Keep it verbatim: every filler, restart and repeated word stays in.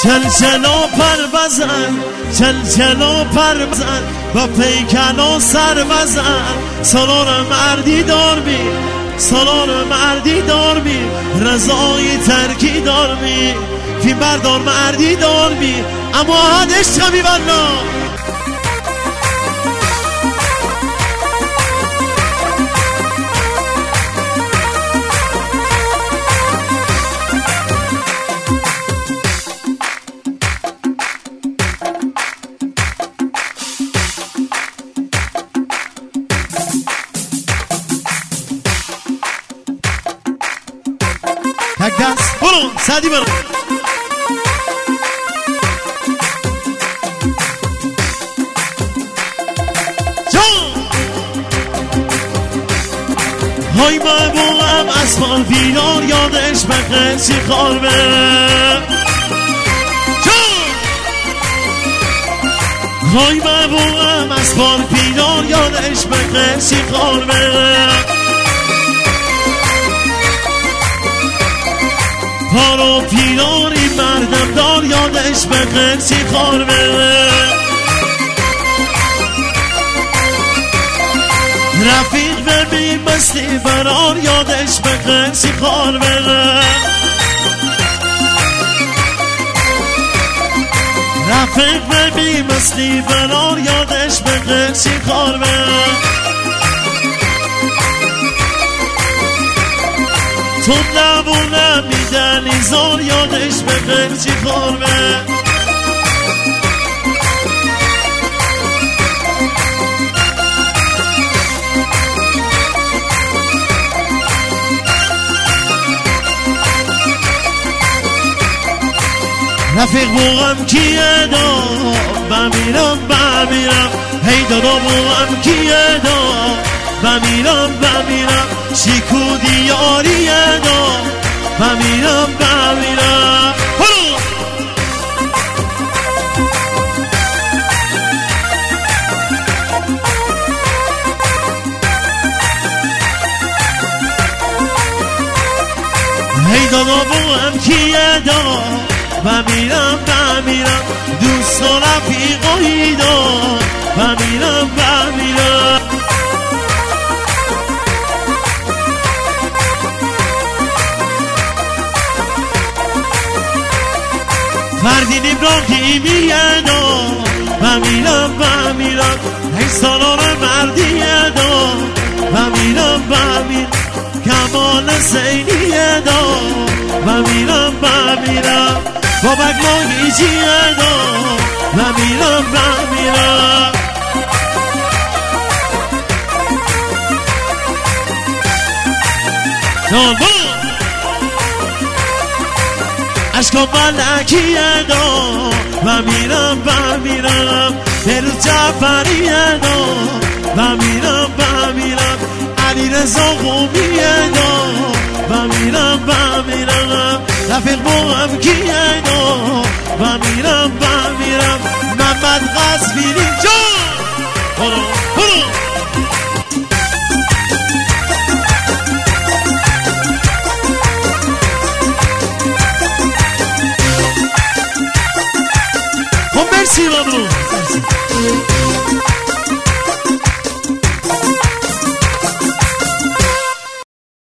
چل چل و پر بزن، چل چل و پر بزن، با پیکن و سر بزن. سالار مردی دار بی، سالار مردی دار بی، رضای ترکی دار بی، فیلم بردار مردی دار بی، اما حدش کمی بنا. تک دست برو سعدی برو. های محبوبم اسفال بیدار یادش بخیر سی خار بره. های محبوبم اسفال بیدار یادش بخیر سی خار بره. پارو پیداری مردم دار یادش بخیر سی خار بره. رفیق ببین مستی برار یادش بخیر سی خار بره. رفیق ببین مستی برار یادش بخیر سی خار بره. تو نبونه میدن ایزار یادش بخیر سی خار بره. رفیق بوغم کیه دا بمیرم بمیرم، هی دادا بوغم کیه دا بمیرم بمیرم، شیکو دیاریه دا بمیرم بمیرم. هی دادا بوغم کیه دا بمیرم بمیرم، دوست و رفیقایی دار بمیرم بمیرم. فردین ابراهیمیه دار بمیرم بمیرم، ای سالار مردیه دار بمیرم بمیرم، کمال زینیه دار بمیرم بمیرم، بابک ماهیجیه دار بمیرم بمیرم. جان برو عشقا ملکیه دار بمیرم بمیرم، بروز جعفریه دار بمیرم بمیرم، علی رضا قومیه دار بمیرم بمیرم، رفیق بوغم کیه دار بمیرم بمیرم، محمد قصفیری جان برو برو. خب مرسی ممنون.